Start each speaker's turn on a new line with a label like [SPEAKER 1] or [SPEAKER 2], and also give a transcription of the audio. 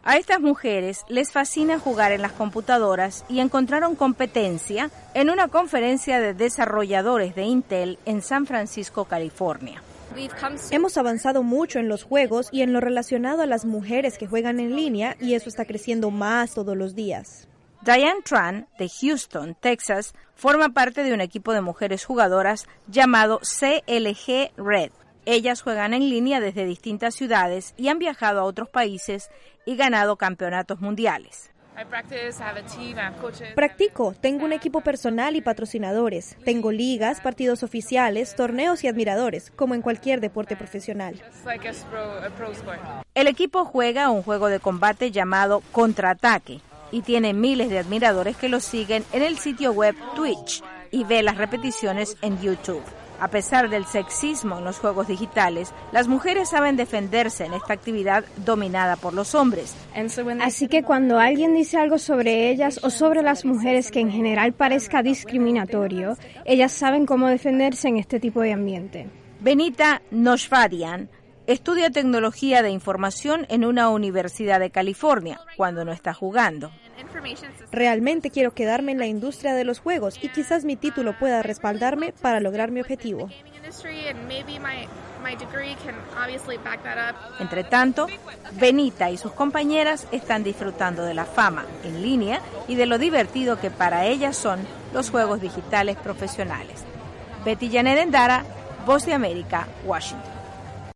[SPEAKER 1] A estas mujeres les fascina jugar en las computadoras y encontraron competencia en una conferencia de desarrolladores de Intel en San Francisco, California.
[SPEAKER 2] Hemos avanzado mucho en los juegos y en lo relacionado a las mujeres que juegan en línea, y eso está creciendo más todos los días.
[SPEAKER 1] Diane Tran, de Houston, Texas, forma parte de un equipo de mujeres jugadoras llamado CLG Red. Ellas juegan en línea desde distintas ciudades y han viajado a otros países y ganado campeonatos mundiales.
[SPEAKER 2] Practico, tengo un equipo personal y patrocinadores. Tengo ligas, partidos oficiales, torneos y admiradores, como en cualquier deporte profesional.
[SPEAKER 1] El equipo juega un juego de combate llamado Contraataque y tiene miles de admiradores que lo siguen en el sitio web Twitch y ve las repeticiones en YouTube. A pesar del sexismo en los juegos digitales, las mujeres saben defenderse en esta actividad dominada por los hombres.
[SPEAKER 3] Así que cuando alguien dice algo sobre ellas o sobre las mujeres que en general parezca discriminatorio, ellas saben cómo defenderse en este tipo de ambiente.
[SPEAKER 1] Benita Noshvadian estudia tecnología de información en una universidad de California cuando no está jugando.
[SPEAKER 2] Realmente quiero quedarme en la industria de los juegos y quizás mi título pueda respaldarme para lograr mi objetivo.
[SPEAKER 1] Entre tanto, Benita y sus compañeras están disfrutando de la fama en línea y de lo divertido que para ellas son los juegos digitales profesionales. Betty Janet Endara, Voz de América, Washington.